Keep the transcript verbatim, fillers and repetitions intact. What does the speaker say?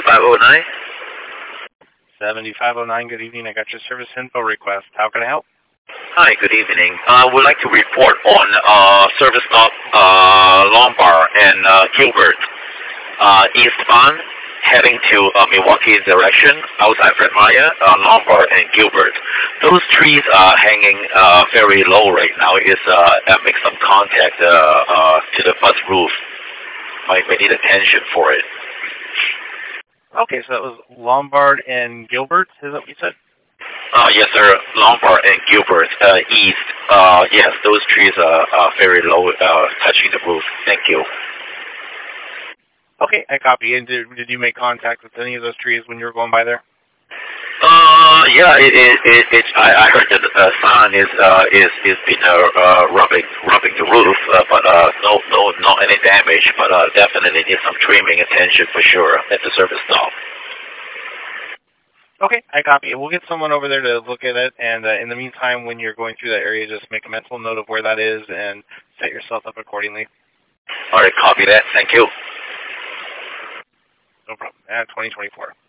seventy-five oh nine. seventy-five oh nine, good evening. I got your service info request. How can I help? Hi, good evening. I would like to report on uh, service stop uh, Lombard and uh, Gilbert uh, eastbound, heading to uh, Milwaukee direction, outside Fred Meyer, uh, Lombard and Gilbert. Those trees are hanging uh, very low right now. It's uh, that makes some contact uh, uh, to the bus roof. Might may need attention for it. Okay, so that was Lombard and Gilbert, is that what you said? Uh, yes, sir. Lombard and Gilbert uh, east. Uh, yes, those trees are, are very low, uh, touching the roof. Thank you. Okay, I copy. And did, did you make contact with any of those trees when you were going by there? Uh, yeah, it, it, it, it I, I heard that the uh, sun is, uh, is, is been, uh, uh, rubbing, rubbing the roof, uh, but, uh, no, no, not any damage, but, uh, definitely need some trimming attention for sure at the service stop. Okay, I copy. We'll get someone over there to look at it, and uh, in the meantime, when you're going through that area, just make a mental note of where that is and set yourself up accordingly. All right, copy that. Thank you. No problem. And twenty twenty-four.